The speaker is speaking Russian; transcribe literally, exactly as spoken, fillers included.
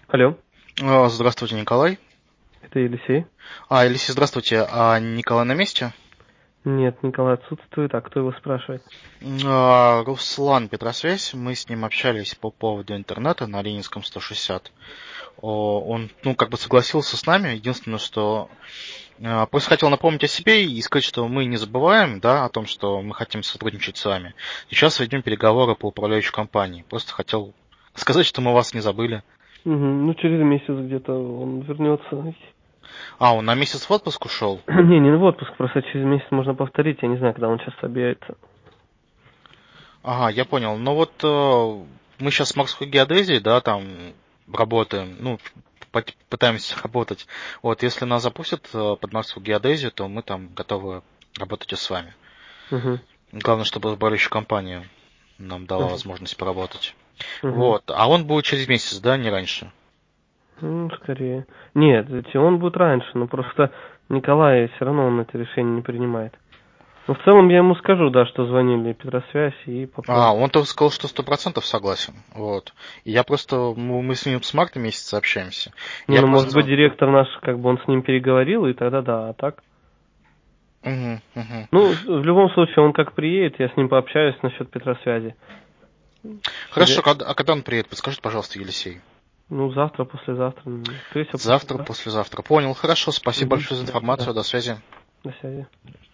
Алло, А, Здравствуйте, Николай. это Елисей. А, Елисей, здравствуйте. А Николай на месте? Нет, Николай отсутствует, а кто его спрашивает? А, Руслан Петросвязь. Мы с ним общались по поводу интернета на Ленинском сто шестьдесят. О, Он, ну, как бы согласился с нами. Единственное, что а, просто хотел напомнить о себе и сказать, что мы не забываем, да, о том, что мы хотим сотрудничать с вами. Сейчас ведем переговоры по управляющей компании. Просто хотел сказать, что мы вас не забыли. Угу, ну через месяц где-то он вернется. А, он на месяц в отпуск ушел? Не, не в отпуск, просто через месяц можно повторить, я не знаю, когда он сейчас объявится. Ага, я понял. Ну вот э, мы сейчас с морской геодезией, да, там работаем, ну, пот- пытаемся работать. Вот, если нас запустят э, под морскую геодезию, то мы там готовы работать и с вами. Угу, Главное, чтобы управляющая компания нам дала угу, возможность поработать. угу. Вот, а он будет через месяц, да, не раньше? Ну, скорее. Нет, ведь он будет раньше, но просто Николай все равно он это решение не принимает. Ну, в целом я ему скажу, да, что звонили Петросвязь и А, попробую. он-то сказал, что сто процентов согласен. Вот. И я просто, мы мы с ним с марта месяца общаемся. Не, Я ну, может быть, просто... директор наш, как бы он с ним переговорил, и тогда да, а так? Мгм, мгм. Ну, в любом случае, он как приедет, я с ним пообщаюсь насчет Петросвязи. Хорошо, Через- когда- а когда он приедет? Подскажите, пожалуйста, Елисей. Ну, завтра, послезавтра. м, Скорее всего, Завтра, послезавтра. послезавтра. Понял. Хорошо. Спасибо Угу. большое за Да, да. информацию. До связи. До связи.